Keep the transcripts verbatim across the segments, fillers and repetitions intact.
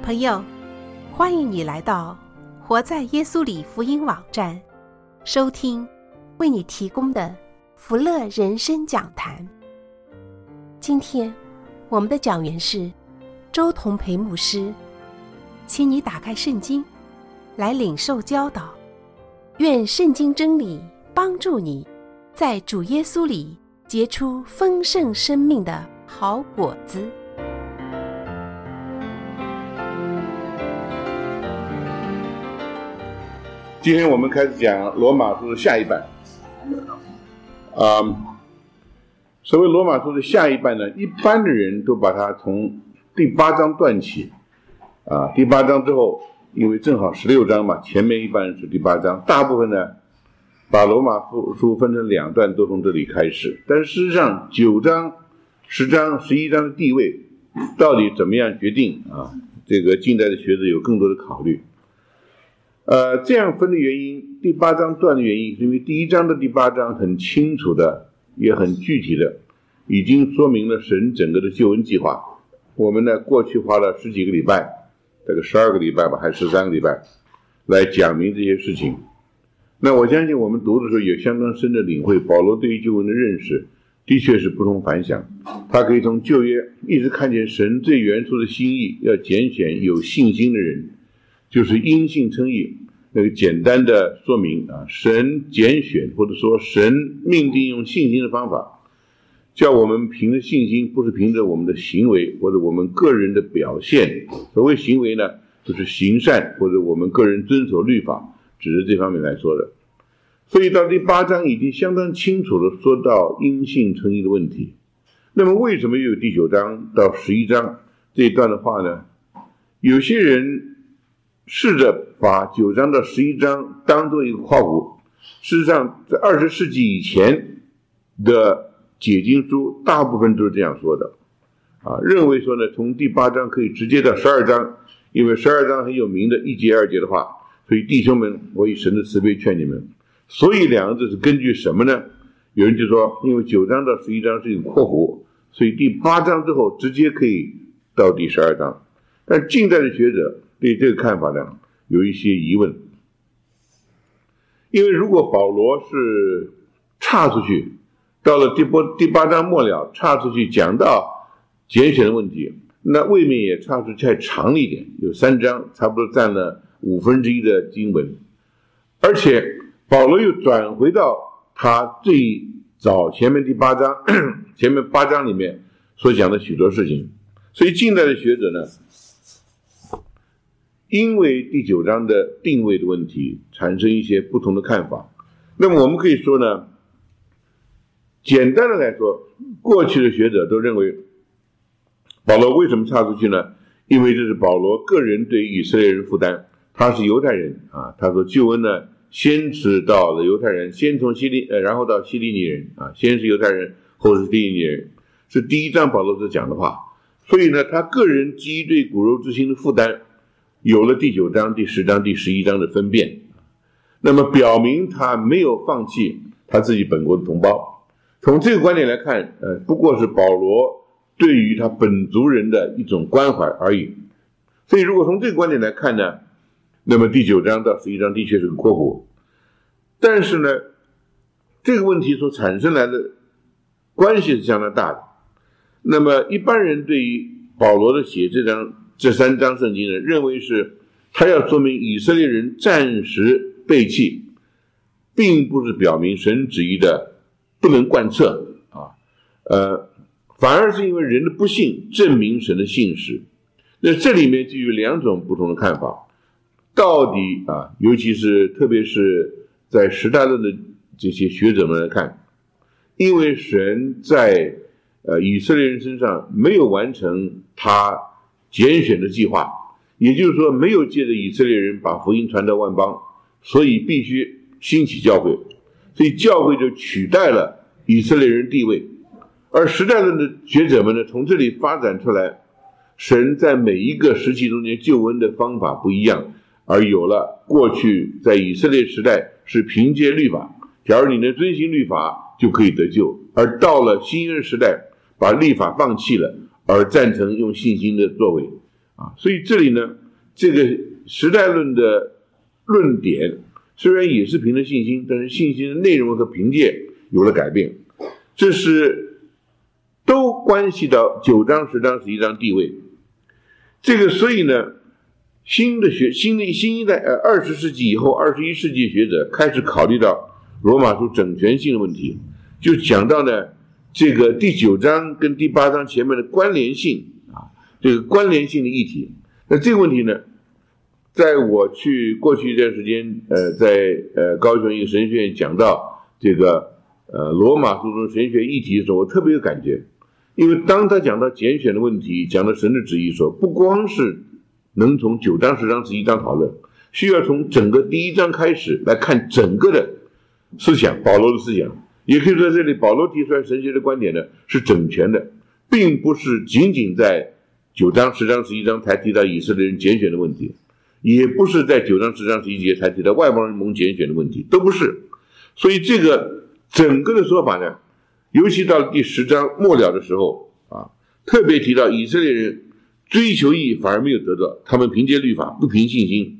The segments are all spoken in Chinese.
朋友，欢迎你来到活在耶稣里福音网站，收听为你提供的福乐人生讲坛。今天我们的讲员是周同培牧师，请你打开圣经来领受教导，愿圣经真理帮助你在主耶稣里结出丰盛生命的好果子。 今天我们开始讲罗马书的下一半。啊、嗯，所谓罗马书的下一半呢，一般的人都把它从第八章断起。啊，第八章之后，因为正好十六章嘛，前面一半是第八章，大部分呢把罗马书分成两段，都从这里开始。但是事实上，九章、十章、十一章的地位到底怎么样决定啊？这个近代的学者有更多的考虑。呃，这样分的原因，第八章断的原因，是因为第一章的第八章很清楚的，也很具体的，已经说明了神整个的救恩计划。我们呢，过去花了十几个礼拜，大概十二个礼拜吧，还是十三个礼拜，来讲明这些事情。那我相信我们读的时候有相当深的领会，保罗对于救恩的认识，的确是不同凡响。他可以从旧约一直看见神最原初的心意，要拣选有信心的人。就是因信称义，那个简单的说明啊，神拣选或者说神命定用信心的方法，叫我们凭着信心，不是凭着我们的行为或者我们个人的表现。所谓行为呢，就是行善或者我们个人遵守律法，只是这方面来说的。所以到第八章已经相当清楚的说到因信称义的问题。那么为什么又有第九章到十一章这一段的话呢？有些人试着把九章到十一章当做一个括弧，事实上在二十世纪以前的解经书大部分都是这样说的啊，认为说呢，从第八章可以直接到十二章，因为十二章很有名的一节二节的话，所以弟兄们，我以神的慈悲劝你们。所以两个字是根据什么呢？有人就说，因为九章到十一章是一个括弧，所以第八章之后直接可以到第十二章。但近代的学者对这个看法呢有一些疑问，因为如果保罗是岔出去，到了第八第八章末了岔出去讲到拣选的问题，那未免也岔出太长一点，有三章，差不多占了五分之一的经文，而且保罗又转回到他最早前面第八章前面八章里面所讲的许多事情，所以近代的学者呢，因为第九章的定位的问题产生一些不同的看法。那么我们可以说呢，简单的来说，过去的学者都认为保罗为什么岔出去呢？因为这是保罗个人对于以色列人负担，他是犹太人啊，他说救恩呢先是到了犹太人，先从希利呃，然后到希利尼人啊，先是犹太人，后是希利尼人，是第一章保罗所讲的话。所以呢，他个人基于对骨肉之心的负担，有了第九章、第十章、第十一章的分辨，那么表明他没有放弃他自己本国的同胞。从这个观点来看，呃，不过是保罗对于他本族人的一种关怀而已。所以如果从这个观点来看呢，那么第九章到十一章的确是个括弧。但是呢，这个问题所产生来的关系是相当大的。那么一般人对于保罗的写这章这三章圣经呢，认为是他要说明以色列人暂时背弃，并不是表明神旨意的不能贯彻啊，呃，反而是因为人的不信证明神的信实。那这里面就有两种不同的看法，到底啊，尤其是特别是在时代论的这些学者们来看，因为神在呃以色列人身上没有完成他拣选的计划，也就是说没有借着以色列人把福音传到万邦，所以必须兴起教会，所以教会就取代了以色列人地位。而时代论的学者们呢，从这里发展出来，神在每一个时期中间救恩的方法不一样，而有了过去在以色列时代是凭借律法，假如你能遵行律法就可以得救，而到了新约时代把律法放弃了，而赞成用信心的作为啊。所以这里呢，这个时代论的论点虽然也是凭着信心，但是信心的内容和凭借有了改变，这是都关系到九章、十章、十一章地位。这个所以呢，新的学新的新一代呃二十世纪以后，二十一世纪学者开始考虑到罗马书整全性的问题，就讲到呢这个第九章跟第八章前面的关联性啊，这个关联性的议题。那这个问题呢，在我去过去一段时间，呃，在呃高雄一个神学院讲到这个呃罗马书中神学议题的时候，我特别有感觉，因为当他讲到拣选的问题，讲到神的旨意的时候，不光是能从九章、十章、十一章讨论，需要从整个第一章开始来看整个的思想，保罗的思想。也可以说，这里保罗提出来神学的观点呢是整全的，并不是仅仅在九章、十章、十一章才提到以色列人拣选的问题，也不是在九章、十章、十一节才提到外邦人蒙拣选的问题，都不是。所以这个整个的说法呢，尤其到了第十章末了的时候啊，特别提到以色列人追求义反而没有得到，他们凭借律法，不凭信心。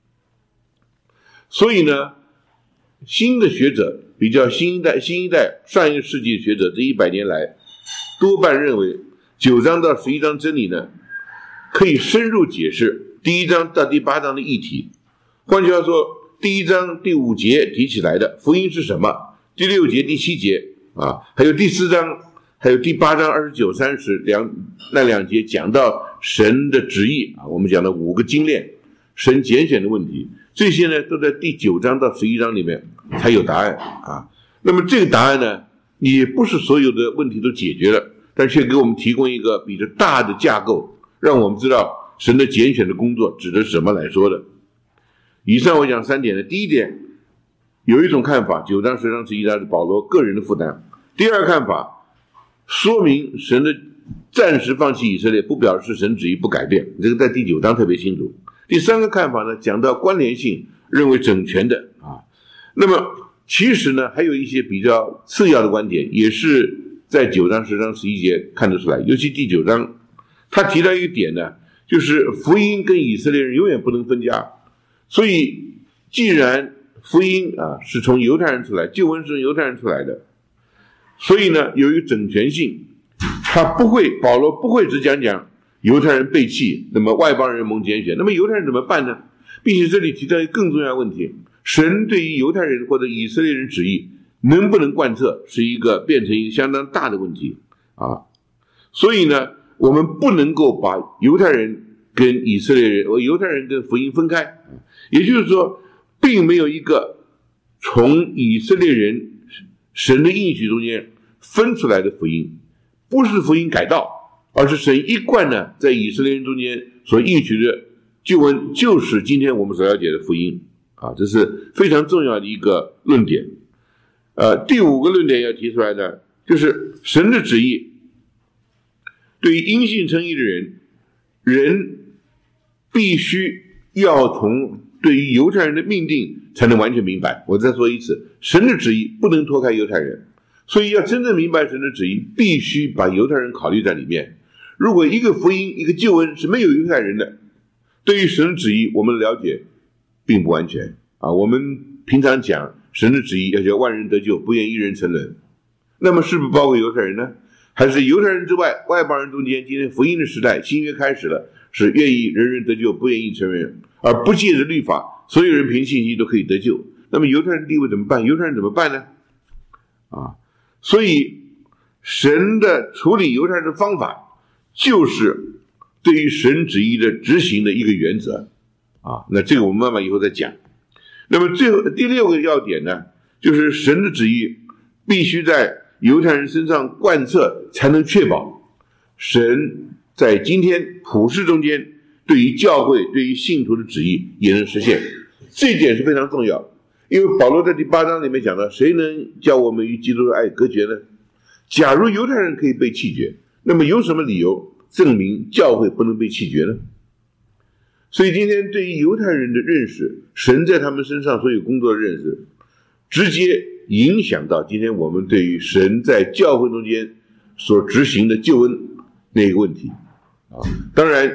所以呢，新的学者比较新一代新一代上一个世纪的学者，这一百年来多半认为九章到十一章真理呢可以深入解释第一章到第八章的议题。换句话说，第一章第五节提起来的福音是什么，第六节第七节啊，还有第四章还有第八章二十九三十两那两节讲到神的旨意啊，我们讲的五个精炼，神拣选的问题，这些呢都在第九章到十一章里面才有答案啊。那么这个答案呢，也不是所有的问题都解决了，但却给我们提供一个比较大的架构，让我们知道神的拣选的工作指的是什么来说的。以上我讲三点的，第一点，有一种看法，九章、十章、十一章是保罗个人的负担；第二看法，说明神的暂时放弃以色列，不表示神旨意不改变，这个在第九章特别清楚。第三个看法呢，讲到关联性，认为整全的啊。那么其实呢，还有一些比较次要的观点，也是在九章、十章、十一节看得出来。尤其第九章，他提到一个点呢，就是福音跟以色列人永远不能分家。所以，既然福音啊是从犹太人出来，救恩是从犹太人出来的，所以呢，有一个整全性，他不会，保罗不会只讲讲犹太人背弃，那么外邦人蒙拣选，那么犹太人怎么办呢？并且这里提到一个更重要的问题，神对于犹太人或者以色列人旨意能不能贯彻，是一个变成一个相当大的问题啊。所以呢，我们不能够把犹太人跟以色列人，犹太人跟福音分开，也就是说，并没有一个从以色列人神的应许中间分出来的福音，不是福音改道，而是神一贯呢在以色列人中间所应许的救恩，就是今天我们所了解的福音啊，这是非常重要的一个论点。呃，第五个论点要提出来的就是神的旨意对于因信称义的人，人必须要从对于犹太人的命定才能完全明白。我再说一次，神的旨意不能脱开犹太人，所以要真正明白神的旨意，必须把犹太人考虑在里面。如果一个福音一个救恩是没有犹太人的，对于神的旨意我们的了解并不完全啊。我们平常讲神的旨意要叫万人得救，不愿一人沉沦，那么是不是包括犹太人呢？还是犹太人之外外邦人中间，今天福音的时代新约开始了，是愿意人人得救，不愿意成人，而不借着律法所有人凭信心都可以得救。那么犹太人地位怎么办？犹太人怎么办呢？啊，所以神的处理犹太人的方法就是对于神旨意的执行的一个原则啊。那这个我们慢慢以后再讲。那么最后第六个要点呢，就是神的旨意必须在犹太人身上贯彻，才能确保神在今天普世中间对于教会对于信徒的旨意也能实现。这一点是非常重要，因为保罗在第八章里面讲到，谁能叫我们与基督的爱隔绝呢？假如犹太人可以被弃绝，那么有什么理由证明教会不能被弃绝呢？所以今天对于犹太人的认识，神在他们身上所有工作的认识，直接影响到今天我们对于神在教会中间所执行的救恩那个问题啊。当然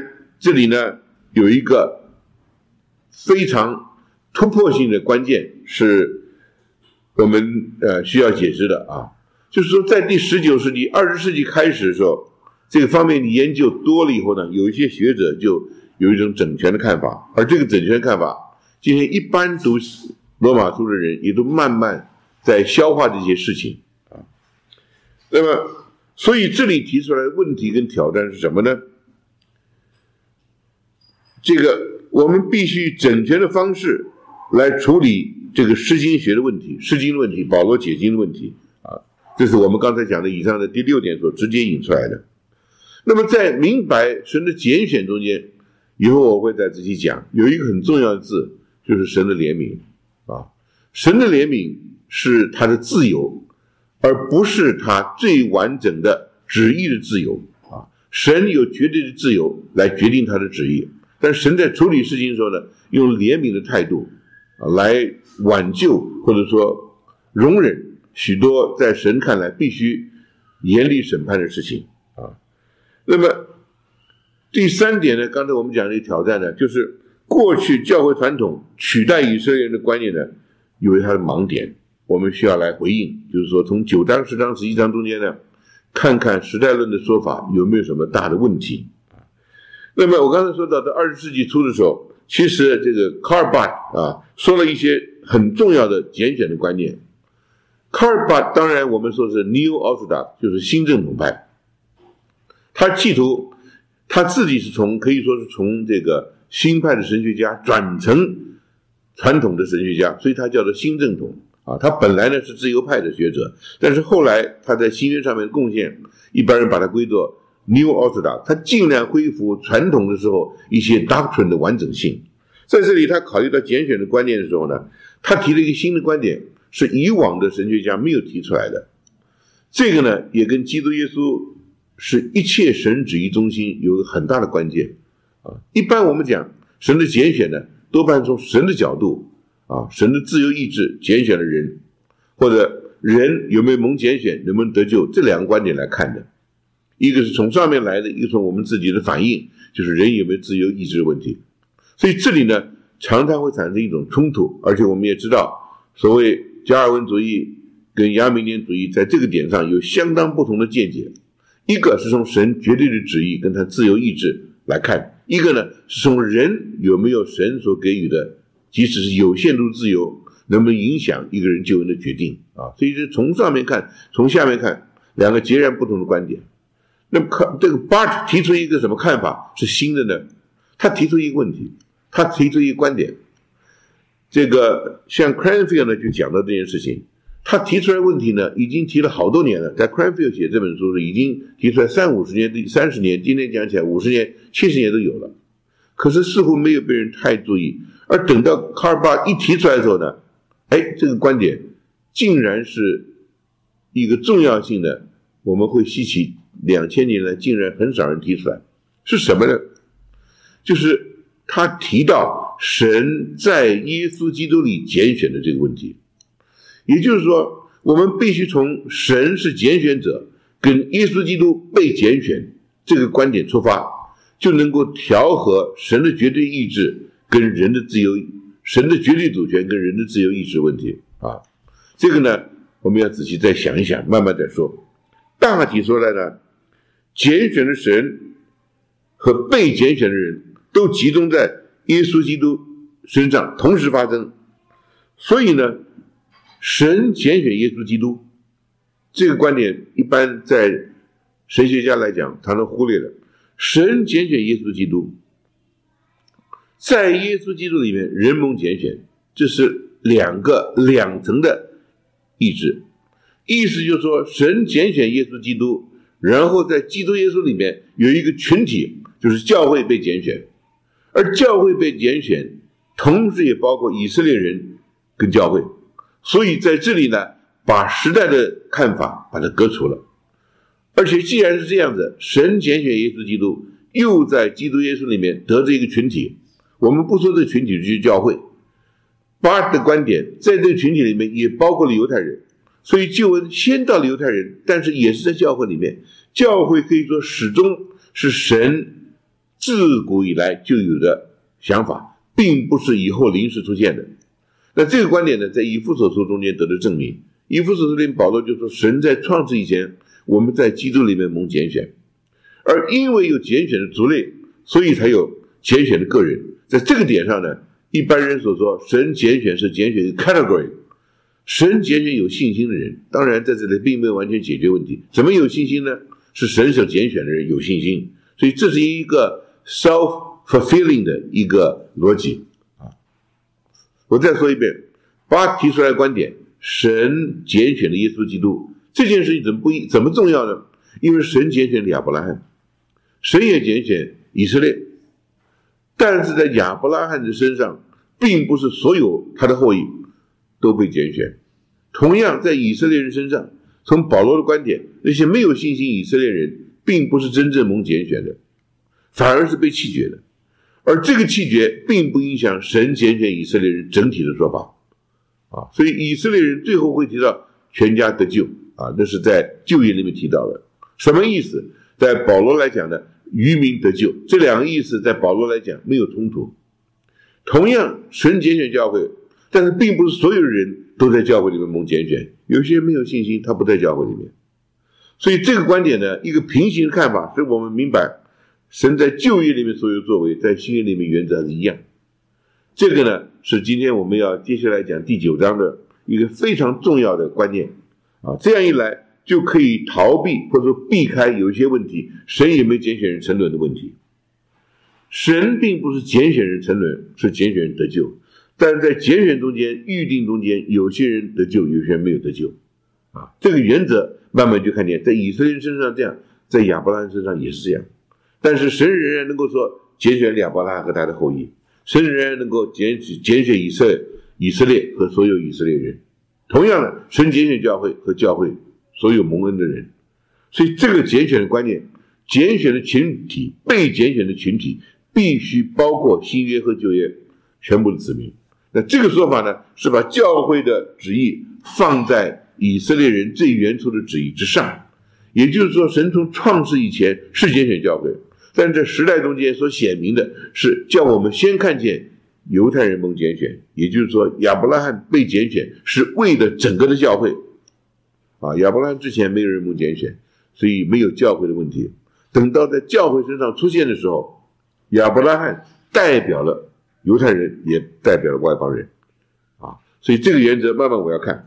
这里呢有一个非常突破性的关键是我们呃需要解释的啊，就是说在第十九世纪、二十世纪开始的时候，这个方面的研究多了以后呢，有一些学者就有一种整全的看法，而这个整全看法，今天一般读罗马书的人也都慢慢在消化这些事情啊。那么，所以这里提出来的问题跟挑战是什么呢？这个我们必须整全的方式来处理这个释经学的问题、释经的问题、保罗解经的问题啊，这是我们刚才讲的以上的第六点所直接引出来的。那么在明白神的拣选中间，以后我会再仔细讲，有一个很重要的字，就是神的怜悯啊。神的怜悯是他的自由，而不是他最完整的旨意的自由啊。神有绝对的自由来决定他的旨意，但神在处理事情的时候呢，用怜悯的态度啊来挽救或者说容忍许多在神看来必须严厉审判的事情啊。那么第三点呢，刚才我们讲的挑战呢，就是过去教会传统取代以色列人的观念呢，有它的盲点，我们需要来回应，就是说从九章、十章、十一章中间呢，看看时代论的说法有没有什么大的问题。那么我刚才说到的二十世纪初的时候，其实这个卡尔巴啊说了一些很重要的拣选的观念。卡尔巴当然我们说是 New Orthodox， 就是新正统派，他企图他自己是从可以说是从这个新派的神学家转成传统的神学家，所以他叫做新正统啊。他本来呢是自由派的学者，但是后来他在新约上面的贡献，一般人把它归作 New Orthodox， 他尽量恢复传统的时候一些 doctrine 的完整性。在这里他考虑到拣选的观念的时候呢，他提了一个新的观点，是以往的神学家没有提出来的。这个呢也跟基督耶稣是一切神旨意中心有很大的关键啊。一般我们讲神的拣选呢，多半从神的角度啊，神的自由意志拣选了人，或者人有没有蒙拣选，能不能得救，这两个观点来看的。一个是从上面来的，一个从我们自己的反应，就是人有没有自由意志的问题。所以这里呢常常会产生一种冲突，而且我们也知道所谓加尔文主义跟亚米念主义在这个点上有相当不同的见解。一个是从神绝对的旨意跟他自由意志来看，一个呢是从人有没有神所给予的即使是有限度自由能不能影响一个人救恩的决定啊。所以是从上面看从下面看，两个截然不同的观点。那么这个 Barth 提出一个什么看法是新的呢？他提出一个问题，他提出一个观点，这个像 Cranfield 呢就讲到这件事情，他提出来问题呢已经提了好多年了，在 Cranfield 写这本书是已经提出来三五十年、三十年，今天讲起来五十年、七十年都有了，可是似乎没有被人太注意。而等到卡尔巴一提出来的时候呢，哎，这个观点竟然是一个重要性的，我们会稀奇，两千年来竟然很少人提出来，是什么呢？就是他提到神在耶稣基督里拣选的这个问题。也就是说，我们必须从神是拣选者跟耶稣基督被拣选这个观点出发，就能够调和神的绝对意志跟人的自由，神的绝对主权跟人的自由意志问题啊。这个呢我们要仔细再想一想，慢慢再说。大体说来呢，拣选的神和被拣选的人都集中在耶稣基督身上同时发生。所以呢神拣选耶稣基督这个观点一般在神学家来讲常常忽略了。神拣选耶稣基督，在耶稣基督里面人蒙拣选，这是两个两层的意志。意思就是说神拣选耶稣基督，然后在基督耶稣里面有一个群体，就是教会被拣选，而教会被拣选同时也包括以色列人跟教会。所以在这里呢把时代的看法把它革除了。而且既然是这样子，神拣选耶稣基督，又在基督耶稣里面得这一个群体，我们不说这个群体就是教会。巴尔的观点在这个群体里面也包括了犹太人，所以救恩先到了犹太人，但是也是在教会里面。教会可以说始终是神自古以来就有的想法，并不是以后临时出现的。那这个观点呢，在以弗所书中间得到证明。以弗所书里保罗就说，神在创世以前，我们在基督里面蒙拣选，而因为有拣选的族类，所以才有拣选的个人。在这个点上呢，一般人所说神拣选是拣选的 category， 神拣选有信心的人。当然在这里并没有完全解决问题。怎么有信心呢？是神所拣选的人有信心，所以这是一个 self-fulfilling 的一个逻辑。我再说一遍，巴提出来的观点，神拣选了耶稣基督，这件事情怎么不怎么重要呢？因为神拣选了亚伯拉罕，神也拣选以色列，但是在亚伯拉罕的身上，并不是所有他的后裔都被拣选。同样在以色列人身上，从保罗的观点，那些没有信心以色列人并不是真正蒙拣选的，反而是被弃绝的。而这个弃绝并不影响神拣选以色列人整体的说法啊，所以以色列人最后会提到全家得救啊，那是在旧约里面提到的。什么意思？在保罗来讲呢，渔民得救，这两个意思在保罗来讲没有冲突。同样神拣选教会，但是并不是所有人都在教会里面蒙拣选，有些人没有信心，他不在教会里面。所以这个观点呢，一个平行的看法，使我们明白神在旧约里面所有作为，在新约里面原则还是一样。这个呢，是今天我们要接下来讲第九章的一个非常重要的观念啊。这样一来，就可以逃避或者说避开有一些问题，神也没拣选人沉沦的问题。神并不是拣选人沉沦，是拣选人得救。但是在拣选中间、预定中间，有些人得救，有些人没有得救啊。这个原则慢慢就看见，在以色列人身上这样，在亚伯拉罕身上也是这样。但是神仍然能够说拣选亚伯拉罕和他的后裔，神仍然能够拣拣选以色列以色列和所有以色列人。同样的，神拣选教会和教会所有蒙恩的人。所以这个拣选的观念，拣选的群体，被拣选的群体，必须包括新约和旧约全部的子民。那这个说法呢，是把教会的旨意放在以色列人最原初的旨意之上。也就是说，神从创世以前是拣选教会，但这时代中间所显明的是叫我们先看见犹太人蒙拣选，也就是说亚伯拉罕被拣选是为了整个的教会啊。亚伯拉罕之前没有人蒙拣选，所以没有教会的问题。等到在教会身上出现的时候，亚伯拉罕代表了犹太人，也代表了外邦人啊。所以这个原则慢慢我要看。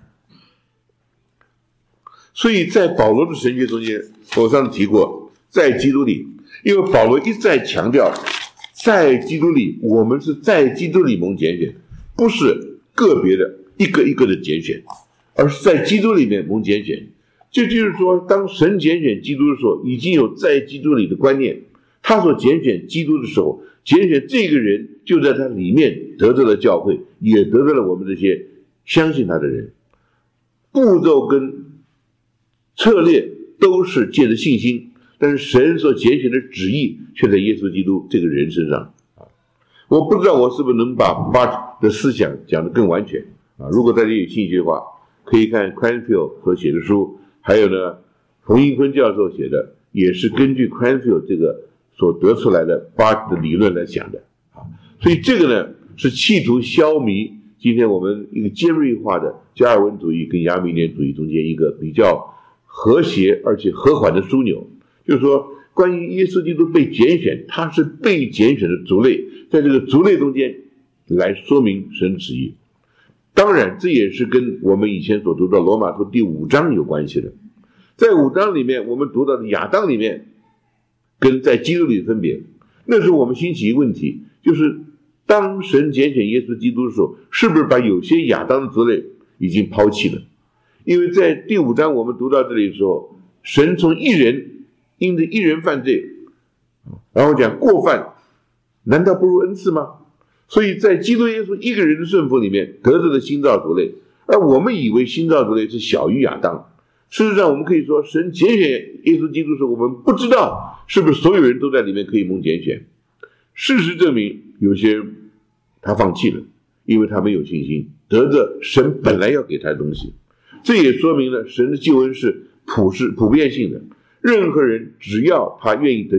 所以在保罗的神学中间，我上次提过，在基督里，因为保罗一再强调，在基督里，我们是在基督里蒙拣选，不是个别的一个一个的拣选，而是在基督里面蒙拣选。这就是说，当神拣选基督的时候，已经有在基督里的观念。他所拣选基督的时候，拣选这个人就在他里面得到了教会，也得到了我们这些相信他的人。步骤跟策略都是借着信心，但是神所拣选的旨意却在耶稣基督这个人身上。我不知道我是不是能把巴的思想讲得更完全啊？如果大家有兴趣的话，可以看 Cranfield 所写的书，还有呢，冯英坤教授写的，也是根据 Cranfield 这个所得出来的巴的理论来讲的啊。所以这个呢，是企图消弭今天我们一个尖锐化的加尔文主义跟亚米念主义中间一个比较和谐而且和缓的枢纽。就是说，关于耶稣基督被拣选，他是被拣选的族类，在这个族类中间来说明神旨意。当然这也是跟我们以前所读的罗马书第五章有关系的。在五章里面我们读到的亚当里面跟在基督里的分别，那时候我们兴起一个问题，就是当神拣选耶稣基督的时候，是不是把有些亚当的族类已经抛弃了？因为在第五章我们读到这里的时候，神从一人因着一人犯罪，然后讲过犯难道不如恩赐吗？所以在基督耶稣一个人的顺服里面得到了新造族类，而我们以为新造族类是小于亚当。事实上我们可以说，神拣选耶稣基督的时候，我们不知道是不是所有人都在里面可以蒙拣选。事实证明有些人他放弃了，因为他没有信心得着神本来要给他的东西。这也说明了神的救恩是普世普遍性的，任何人只要他愿意得救，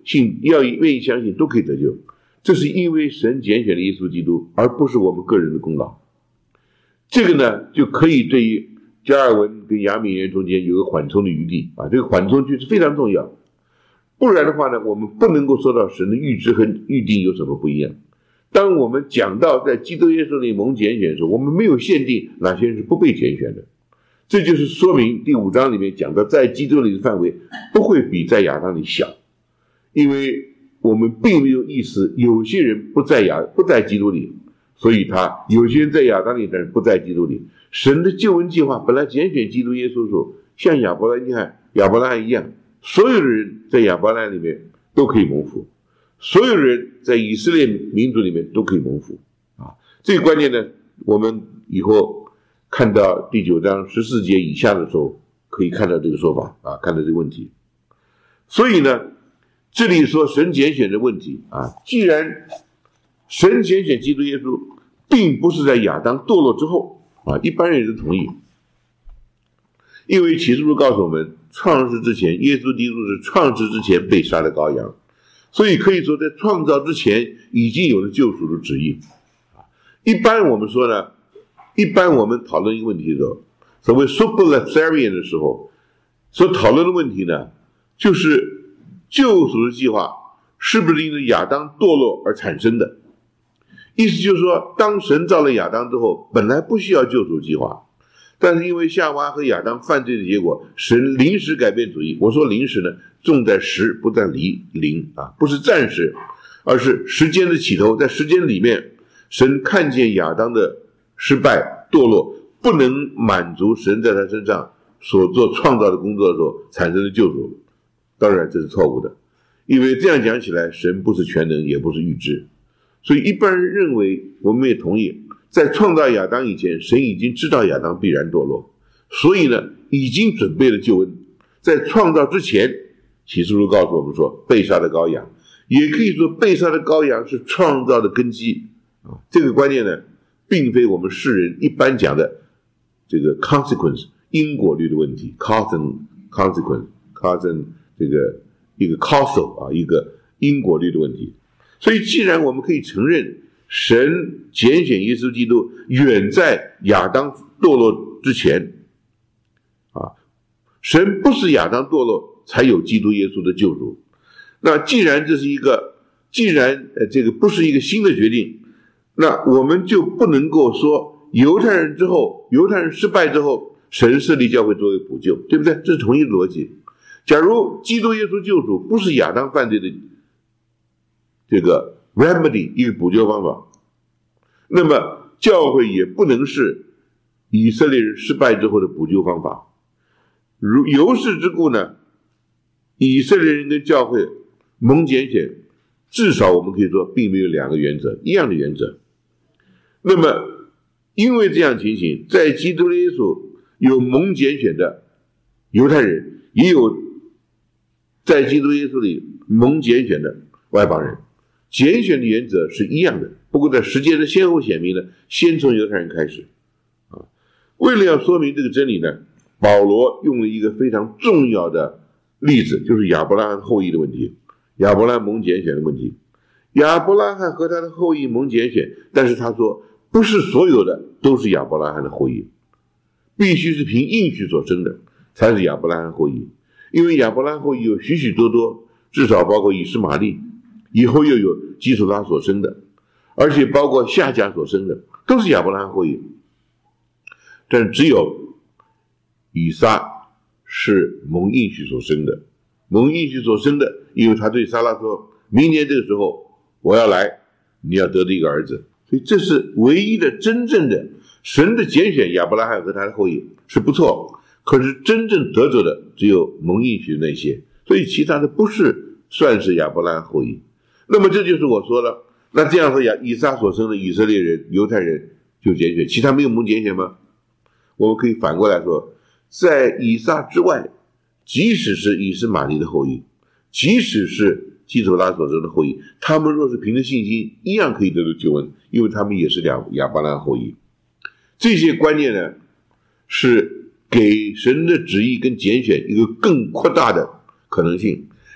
信要愿意相信都可以得救。这是因为神拣选了耶稣基督，而不是我们个人的功劳。这个呢，就可以对于加尔文跟亚米人中间有个缓冲的余地啊，这个缓冲区是非常重要。不然的话呢，我们不能够说到神的预知和预定有什么不一样。当我们讲到在基督耶稣里蒙拣选的时候，我们没有限定哪些人是不被拣选的。这就是说明第五章里面讲到在基督里的范围不会比在亚当里小，因为我们并没有意思有些人不在亚不在基督里，所以他有些人在亚当里，但是不在基督里。神的救恩计划本来拣选基督耶稣的时候，像亚伯拉罕亚伯拉罕一样，所有的人在亚伯拉罕里面都可以蒙福，所有人在以色列民族里面都可以蒙福啊。这个观念呢，我们以后看到第九章十四节以下的时候，可以看到这个说法啊，看到这个问题。所以呢，这里说神拣选的问题啊，既然神拣选基督耶稣，并不是在亚当堕落之后啊，一般人也都同意，因为启示录告诉我们，创世之前，耶稣基督是创世之前被杀的羔羊，所以可以说在创造之前已经有了救赎的旨意。一般我们说呢，一般我们讨论一个问题的时候，所谓 superlatharian 的时候，所讨论的问题呢，就是救赎的计划是不是因为亚当堕落而产生的。意思就是说，当神造了亚当之后，本来不需要救赎计划，但是因为夏娃和亚当犯罪的结果，神临时改变主意。我说临时呢，重在时不在离临啊，不是暂时，而是时间的起头。在时间里面，神看见亚当的失败堕落，不能满足神在他身上所做创造的工作的时候，产生了救赎。当然这是错误的，因为这样讲起来，神不是全能，也不是预知。所以一般人认为，我们也同意，在创造亚当以前，神已经知道亚当必然堕落，所以呢，已经准备了救恩。在创造之前，启示录告诉我们说，被杀的羔羊，也可以说被杀的羔羊是创造的根基啊。这个观念呢，并非我们世人一般讲的这个 consequence 因果律的问题 ，cause and consequence cause and 这个一个 causal 啊，一个因果律的问题。所以既然我们可以承认神拣选耶稣基督远在亚当堕落之前啊，神不是亚当堕落才有基督耶稣的救赎。那既然这是一个既然呃这个不是一个新的决定，那我们就不能够说犹太人之后犹太人失败之后，神设立教会作为补救，对不对？这是同一个逻辑。假如基督耶稣救赎不是亚当犯罪的这个 remedy 一个补救方法，那么教会也不能是以色列人失败之后的补救方法。如由是之故呢，以色列人跟教会蒙拣选，至少我们可以说并没有两个原则，一样的原则。那么因为这样情形，在基督耶稣有蒙拣选的犹太人，也有在基督耶稣里蒙拣选的外邦人，拣选的原则是一样的，不过在时间的先后显明呢，先从犹太人开始啊。为了要说明这个真理呢，保罗用了一个非常重要的例子，就是亚伯拉罕后裔的问题，亚伯拉罕蒙拣选的问题。亚伯拉罕和他的后裔蒙拣选，但是他说不是所有的都是亚伯拉罕的后裔，必须是凭应许所生的才是亚伯拉罕后裔。因为亚伯拉罕后裔有许许多多，至少包括以实玛利，以后又有基础拉所生的，而且包括夏甲所生的，都是亚伯拉罕后裔。但只有以撒是蒙应许所生的，蒙应许所生的，因为他对撒拉说，明年这个时候我要来，你要得的一个儿子。所以这是唯一的真正的神的拣选，亚伯拉罕和他的后裔是不错，可是真正得着的只有蒙应许的那些，所以其他的不是算是亚伯拉罕后裔。那么这就是我说了，那这样说亚以撒所生的以色列人犹太人就拣选，其他没有蒙拣选吗？我们可以反过来说，在以撒之外，即使是以实玛利的后裔，即使是基土拉所生的后裔，他们若是凭着信心一样可以得到救恩，因为他们也是亚亚伯拉罕后裔。这些观念呢，是给神的旨意跟拣选一个更扩大的可能性，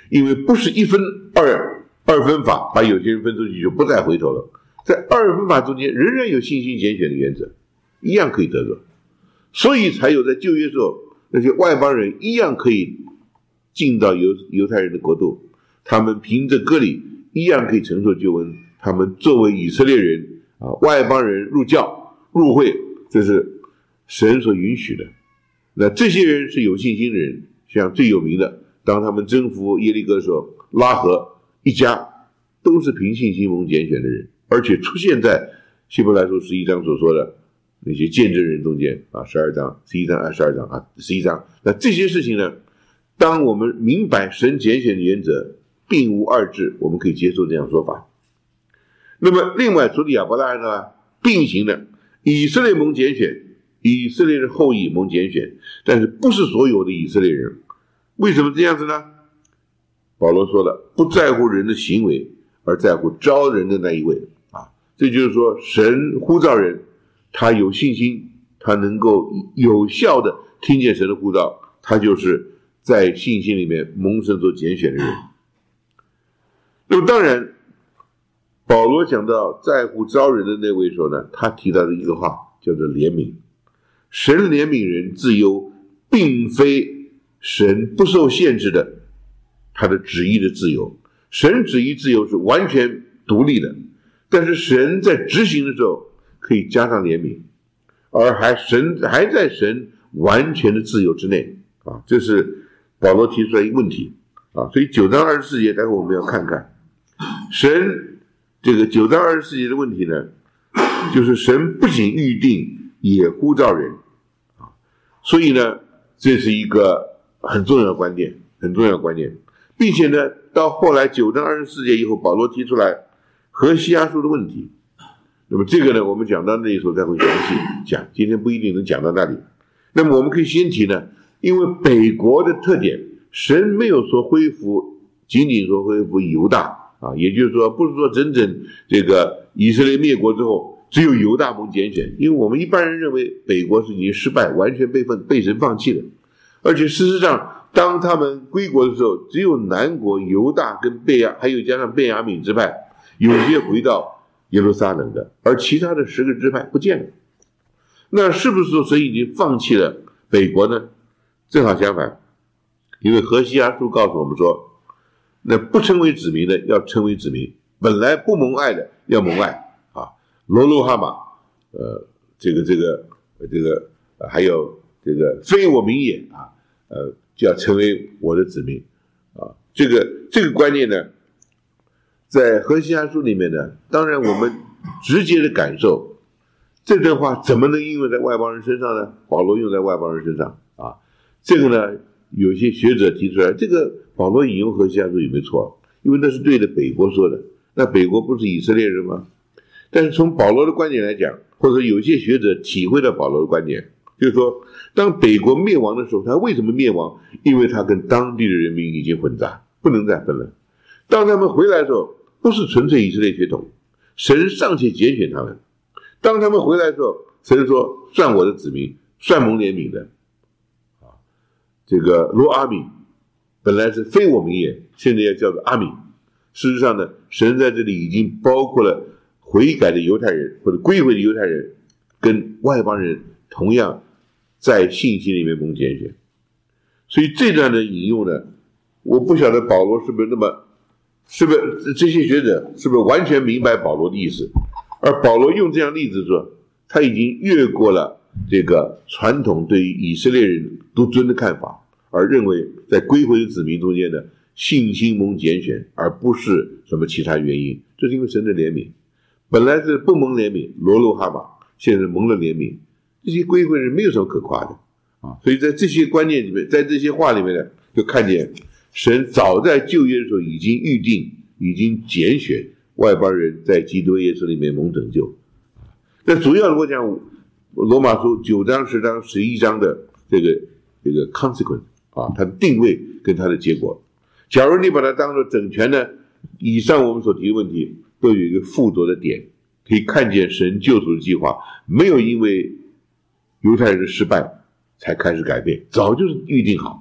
因为不是一分二二分法把有些人分出去就不再回头了，在二分法中间仍然有信心拣选的原则，一样可以得着，所以才有在旧约时候那些外邦人一样可以进到犹犹太人的国度，他们凭着割礼一样可以承受救恩，他们作为以色列人啊，外邦人入教入会，这是神所允许的。那这些人是有信心的人，像最有名的，当他们征服耶利哥的时候，拉合一家都是凭信心蒙拣选的人，而且出现在希伯来书十一章所说的那些见证人中间啊，十二章、十一章、二十二章啊、十一章。那这些事情呢，当我们明白神拣选的原则并无二致，我们可以接受这样说法。那么另外除了亚伯拉罕呢，并行的以色列蒙拣选，以色列的后裔蒙拣选，但是不是所有的以色列人。为什么这样子呢？保罗说了，不在乎人的行为，而在乎招人的那一位啊。这就是说，神呼召人，他有信心，他能够有效的听见神的呼召，他就是在信心里面蒙神所拣选的人。那么当然保罗讲到在乎招人的那位时候呢，他提到的一个话叫做怜悯。神怜悯人自由，并非神不受限制的他的旨意的自由，神旨意自由是完全独立的，但是神在执行的时候可以加上怜悯，而还神还在神完全的自由之内啊，这是保罗提出来一个问题啊。所以九章二十四节待会我们要看看神这个九章二十四节的问题呢，就是神不仅预定也呼召人啊，所以呢这是一个很重要的观点，很重要的观点，并且呢到后来九章二十四节以后，保罗提出来何西阿书的问题。那么这个呢我们讲到那里时候再会详细讲，今天不一定能讲到那里。那么我们可以先提呢，因为北国的特点，神没有说恢复，仅仅说恢复犹大啊，也就是说不是说整整这个以色列灭国之后只有犹大蒙拣选，因为我们一般人认为北国是已经失败，完全被分被神放弃了，而且事实上当他们归国的时候，只有南国犹大跟贝亚，还有加上贝雅悯支派有些回到耶路撒冷的，而其他的十个支派不见了。那是不是说神已经放弃了北国呢？正好相反，因为何西阿书告诉我们说，那不称为子民的要称为子民，本来不蒙爱的要蒙爱啊。罗路哈马，呃，这个这个这个、呃、还有这个非我民也啊，呃，就要成为我的子民啊。这个这个观念呢，在何西阿书里面呢，当然我们直接的感受，这段话怎么能应用在外邦人身上呢？保罗用在外邦人身上啊，这个呢，有些学者提出来，这个保罗引用何西阿书有没有错？因为那是对着北国说的，那北国不是以色列人吗？但是从保罗的观点来讲，或者有些学者体会到保罗的观点，就是说，当北国灭亡的时候，他为什么灭亡？因为他跟当地的人民已经混杂，不能再分了。当他们回来的时候，不是纯粹以色列血统，神尚且拣选他们。当他们回来的时候，神说算我的子民，算蒙怜悯的啊。这个罗阿米本来是非我民也，现在要叫做阿米。事实上呢，神在这里已经包括了悔改的犹太人或者归回的犹太人跟外邦人同样在信心里面蒙拣选。所以这段的引用呢，我不晓得保罗是不是那么是不是这些学者是不是完全明白保罗的意思，而保罗用这样例子说，他已经越过了这个传统对于以色列人独尊的看法，而认为在归回的子民中间的信心蒙拣选，而不是什么其他原因。这是因为神的怜悯，本来是不蒙怜悯，罗路哈马，现在蒙了怜悯，这些归回人没有什么可夸的啊。所以在这些观念里面，在这些话里面呢，就看见神早在旧约的时候已经预定，已经拣选外邦人在基督耶稣里面蒙拯救。那主要我讲罗马书九章、十章、十一章的这个这个 consequence 啊，它的定位跟它的结果。假如你把它当作整全的，以上我们所提的问题都有一个附着的点，可以看见神救赎的计划没有因为犹太人的失败才开始改变，早就是预定好。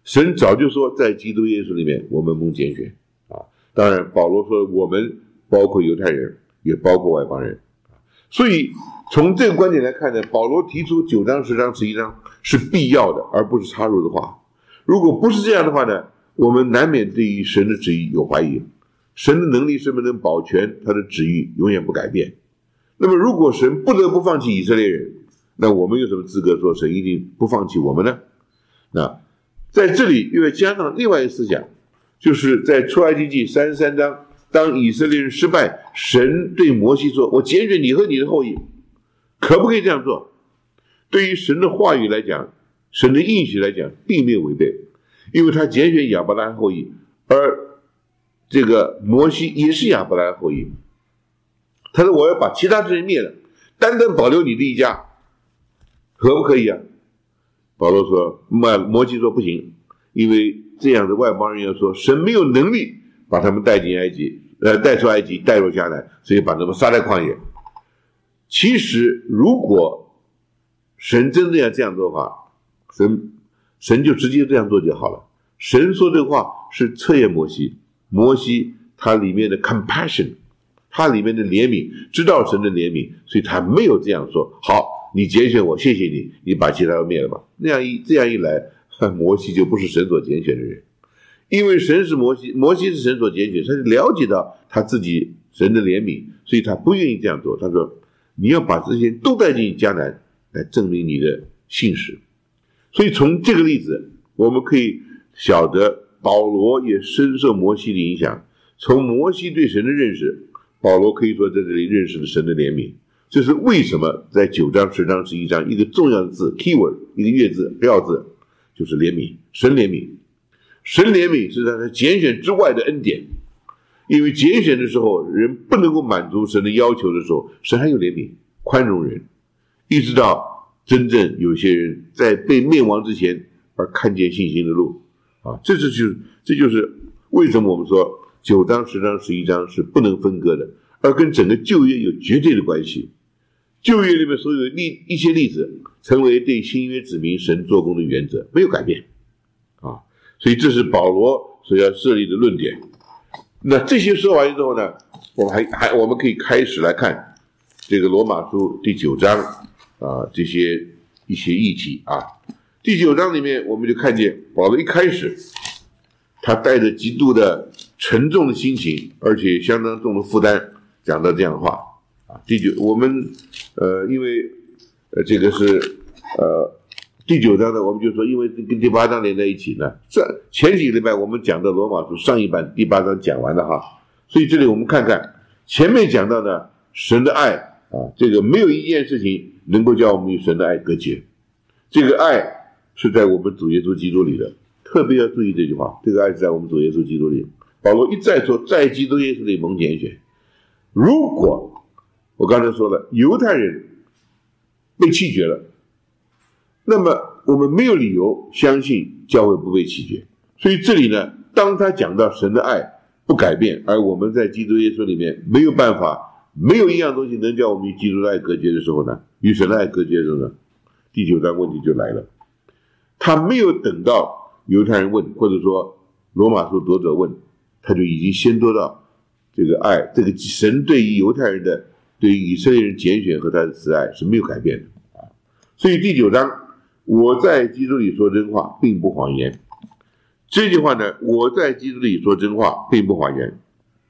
神早就说在基督耶稣里面我们蒙拣选啊。当然保罗说我们包括犹太人也包括外邦人，所以从这个观点来看呢，保罗提出九章十章十一章是必要的，而不是插入的话。如果不是这样的话呢，我们难免对于神的旨意有怀疑。神的能力是不是能保全他的旨意永远不改变？那么如果神不得不放弃以色列人，那我们有什么资格说神一定不放弃我们呢？那在这里又要加上另外一个思想，就是在出埃及记三十三章，当以色列人失败，神对摩西说，我拣选你和你的后裔，可不可以这样做？对于神的话语来讲，神的应许来讲并没有违背，因为他拣选亚伯拉罕后裔，而这个摩西也是亚伯拉罕后裔。他说我要把其他之人灭了，单单保留你的一家，可不可以啊？保罗说，摩西说不行，因为这样的外邦人要说神没有能力把他们带进埃及，呃，带出埃及，带入迦南，所以把他们杀在旷野。其实如果神真的要这样做的话，神神就直接这样做就好了。神说这话是测验摩西，摩西他里面的 compassion， 他里面的怜悯，知道神的怜悯，所以他没有这样说，好，你拣选我，谢谢你，你把其他都灭了吧。那样一这样一来，摩西就不是神所拣选的人，因为神是摩西，摩西是神所拣选，他就了解到他自己神的怜悯，所以他不愿意这样做。他说你要把这些都带进迦南，来证明你的信实。所以从这个例子我们可以晓得，保罗也深受摩西的影响，从摩西对神的认识，保罗可以说在这里认识了神的怜悯。这是为什么在九章十章十一章一个重要的字 keyword， 一个月字标字，就是怜悯，神怜悯。神怜悯是在他拣选之外的恩典，因为拣选的时候人不能够满足神的要求的时候，神还有怜悯宽容人，一直到真正有些人在被灭亡之前而看见信心的路啊，这就是这就是为什么我们说九章十章十一章是不能分割的，而跟整个旧约有绝对的关系。旧约里面所有例一些例子成为对新约子民神做工的原则，没有改变啊，所以这是保罗所要设立的论点。那这些说完之后呢，我们还还我们可以开始来看这个罗马书第九章啊，这些一些议题啊。第九章里面我们就看见保罗一开始他带着极度的沉重的心情，而且相当重的负担，讲到这样的话啊。第九我们呃因为呃这个是呃第九章呢，我们就说因为跟第八章连在一起呢，这前几个礼拜我们讲到罗马书上一版第八章讲完了哈，所以这里我们看看前面讲到的神的爱啊，这个没有一件事情能够叫我们与神的爱隔绝，这个爱是在我们主耶稣基督里的，特别要注意这句话，这个爱是在我们主耶稣基督里。保罗一再说在基督耶稣里蒙拣选。如果我刚才说了犹太人被弃绝了，那么我们没有理由相信教会不被弃绝。所以这里呢，当他讲到神的爱不改变，而我们在基督耶稣里面没有办法，没有一样东西能叫我们与基督的爱隔绝的时候呢，与神的爱隔绝的时候呢，第九章问题就来了。他没有等到犹太人问，或者说罗马书读者问，他就已经先得到这个爱，这个神对于犹太人的，对于以色列人拣选和他的慈爱是没有改变的。所以第九章，我在基督里说真话，并不谎言。这句话呢，我在基督里说真话，并不谎言。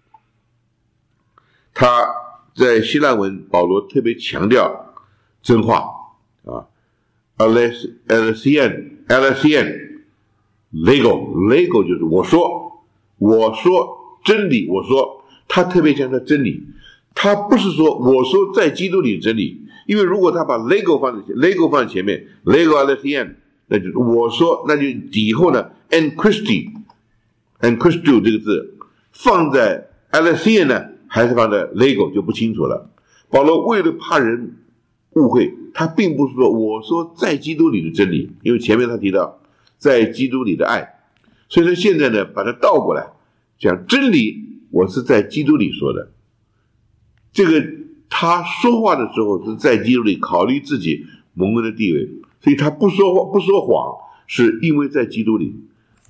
他在希腊文，保罗特别强调真话啊 ，alesian alesian lego lego 就是我说，我说真理，我说，他特别强调真理，他不是说我说在基督里真理，因为如果他把 lego 放在 lego 放在前面 lego alesian， 那就是我说，那就以后呢 en Christi en Christo 这个字放在 alesian 呢，还是放在 lego 就不清楚了。保罗为了怕人误会，他并不是说我说在基督里的真理，因为前面他提到在基督里的爱，所以说现在呢把它倒过来讲，真理我是在基督里说的。这个他说话的时候是在基督里考虑自己蒙恩的地位，所以他不说不说谎，是因为在基督里。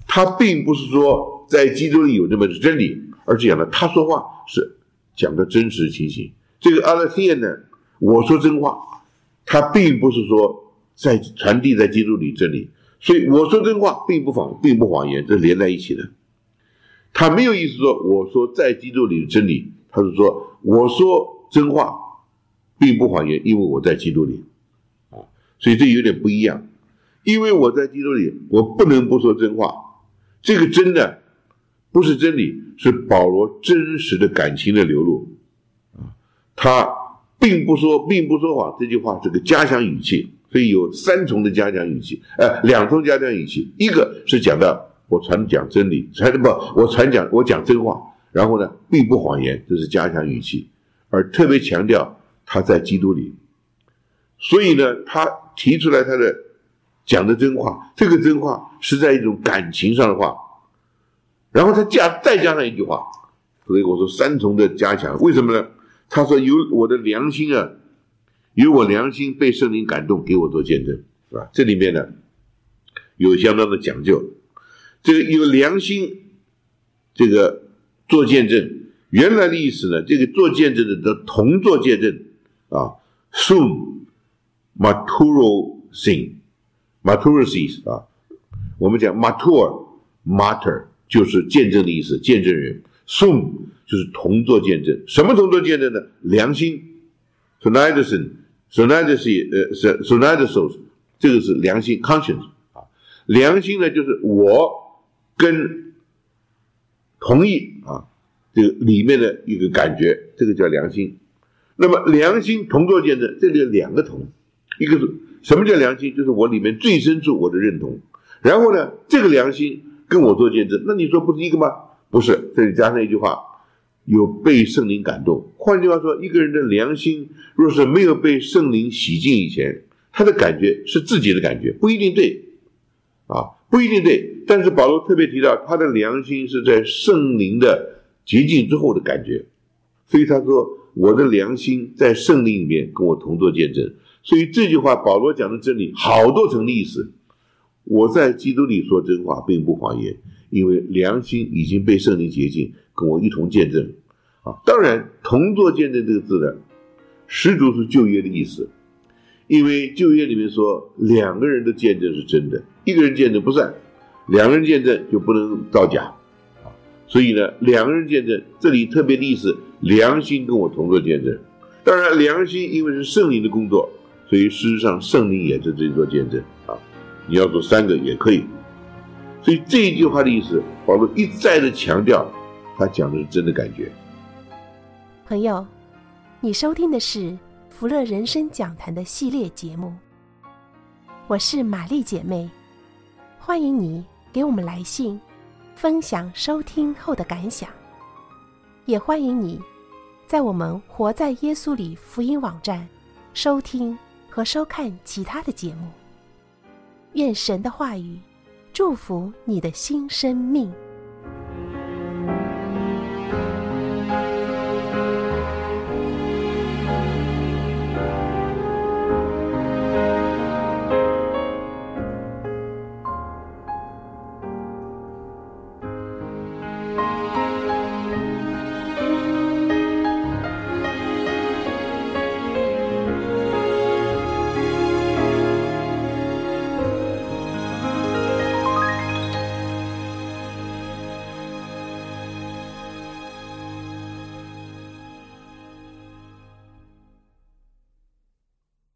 他并不是说在基督里有那么的真理，而是讲的他说话是讲的真实情形。这个阿勒theia呢，我说真话，他并不是说在传递在基督里真理，所以我说真话并不谎并不谎言，这连在一起的。他没有意思说我说在基督里的真理，他是说我说真话并不谎言，因为我在基督里啊，所以这有点不一样。因为我在基督里，我不能不说真话。这个真的不是真理，是保罗真实的感情的流露啊，他并不说并不说谎，这句话是个加强语气，所以有三重的加强语气，呃，两重加强语气，一个是讲到我传讲真理，传不我传讲我讲真话，然后呢并不谎言，这是加强语气，而特别强调他在基督里，所以呢他提出来他的讲的真话，这个真话是在一种感情上的话，然后他加再加上一句话，所以我说三重的加强，为什么呢？他说有我的良心啊，有我良心被圣灵感动，给我做见证，是吧？这里面呢有相当的讲究。这个有良心，这个做见证，原来的意思呢，这个做见证的的同做见证啊 ，sum maturo sin maturacy 啊，我们讲 matur martyr 就是见证的意思，见证人 sum 就是同做见证，什么同做见证呢？良心 synodison synodicity 呃 synodisos 这个是良心 conscience 啊，良心呢就是我跟同意啊，这个里面的一个感觉，这个叫良心。那么良心同作见证，这里有两个同，一个是什么叫良心？就是我里面最深处我的认同。然后呢，这个良心跟我做见证，那你说不是一个吗？不是，这里加上一句话，有被圣灵感动。换句话说，一个人的良心若是没有被圣灵洗净以前，他的感觉是自己的感觉，不一定对啊，不一定对。但是保罗特别提到他的良心是在圣灵的洁净之后的感觉，所以他说我的良心在圣灵里面跟我同作见证。所以这句话保罗讲的真理好多层的意思，我在基督里说真话并不谎言，因为良心已经被圣灵洁净，跟我一同见证啊。当然同作见证这个字呢，实足是旧约的意思，因为旧约里面说两个人的见证是真的，一个人见证不算，两个人见证就不能造假，所以呢，两个人见证，这里特别的意思，良心跟我同作见证。当然，良心因为是圣灵的工作，所以事实上圣灵也在这里做见证啊。你要做三个也可以。所以这一句话的意思，保罗一再的强调，他讲的是真的感觉。 朋友，你收听的是福乐人生讲坛的系列节目，我是玛丽姐妹。欢迎你给我们来信，分享收听后的感想，也欢迎你在我们活在耶稣里福音网站收听和收看其他的节目。愿神的话语祝福你的新生命。